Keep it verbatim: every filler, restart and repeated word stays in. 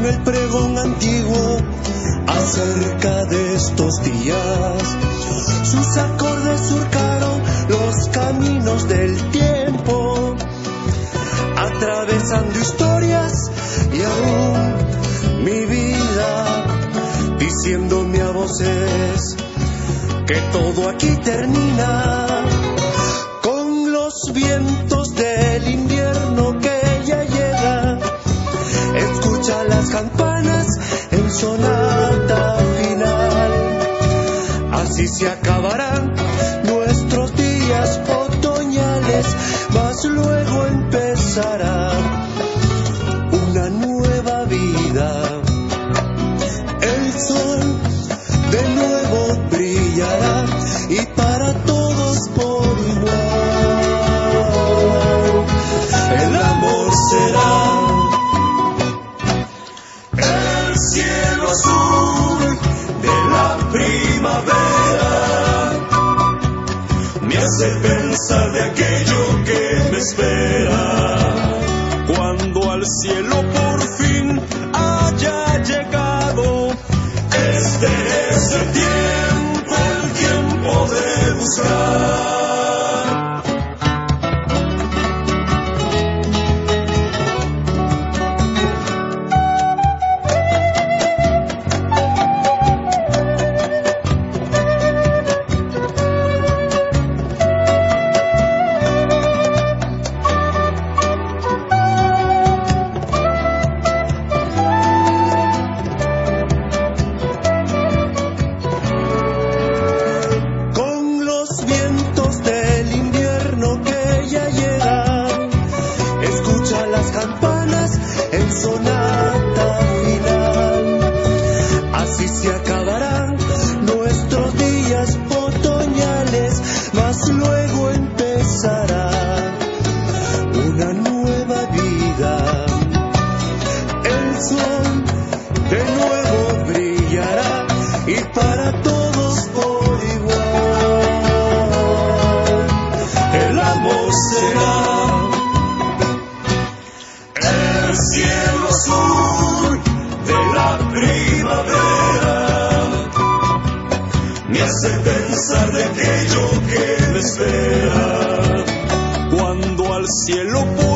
el pregón antiguo acerca de estos días. Sus acordes surcaron los caminos del tiempo, atravesando historias y aún mi vida, diciéndome a voces que todo aquí termina. Con los vientos del invierno que ya llega, escucha las campanas en sonata final. Así se acabarán nuestros días otoñales, mas luego empezará una nueva vida. El sol de nuevo brillará y para todos por igual. El amor será el cielo azul de la primavera. Me hace pensar de aquello que me espera. Cuando al cielo por fin haya llegado, este es el tiempo, el tiempo de buscar. Pensar de aquello que me espera. Cuando al cielo